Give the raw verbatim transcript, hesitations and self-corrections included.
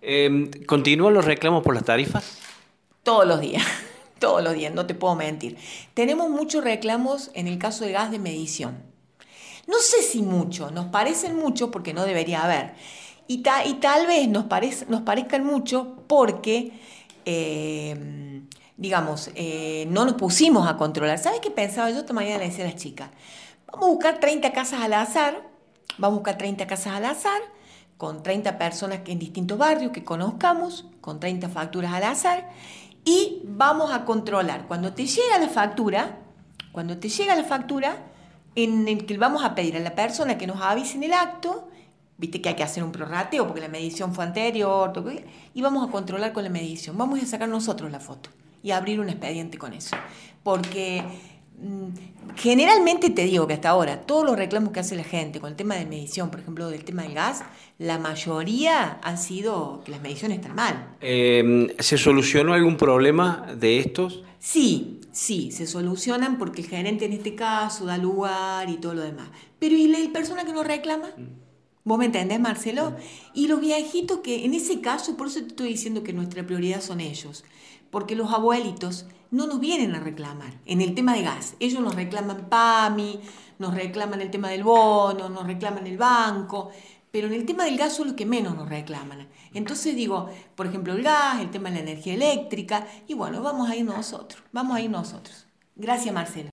Eh, ¿continúan los reclamos por las tarifas? Todos los días, todos los días, no te puedo mentir. Tenemos muchos reclamos en el caso de gas de medición. No sé si mucho, nos parecen mucho porque no debería haber. Y, ta, y tal vez nos, parez, nos parezcan mucho porque, eh, digamos, eh, no nos pusimos a controlar. ¿Sabes qué pensaba? Yo esta mañana le decía a las chicas, vamos a buscar treinta casas al azar, vamos a buscar treinta casas al azar, con treinta personas en distintos barrios que conozcamos, con treinta facturas al azar, y vamos a controlar. Cuando te llega la factura, cuando te llega la factura, en el que vamos a pedir a la persona que nos avise en el acto, viste que hay que hacer un prorrateo porque la medición fue anterior, y vamos a controlar con la medición. Vamos a sacar nosotros la foto y abrir un expediente con eso. Porque mmm, generalmente te digo que hasta ahora, todos los reclamos que hace la gente con el tema de medición, por ejemplo, del tema del gas, la mayoría han sido que las mediciones están mal. Eh, ¿se solucionó algún problema de estos? Sí, sí, se solucionan porque el gerente en este caso da lugar y todo lo demás. Pero ¿y la persona que nos reclama? ¿Vos me entendés, Marcelo? Y los viejitos que en ese caso, por eso te estoy diciendo que nuestra prioridad son ellos, porque los abuelitos no nos vienen a reclamar en el tema de gas. Ellos nos reclaman PAMI, nos reclaman el tema del bono, nos reclaman el banco, pero en el tema del gas son los que menos nos reclaman. Entonces digo, por ejemplo, el gas, el tema de la energía eléctrica, y bueno, vamos a ir nosotros, vamos a ir nosotros. Gracias, Marcelo.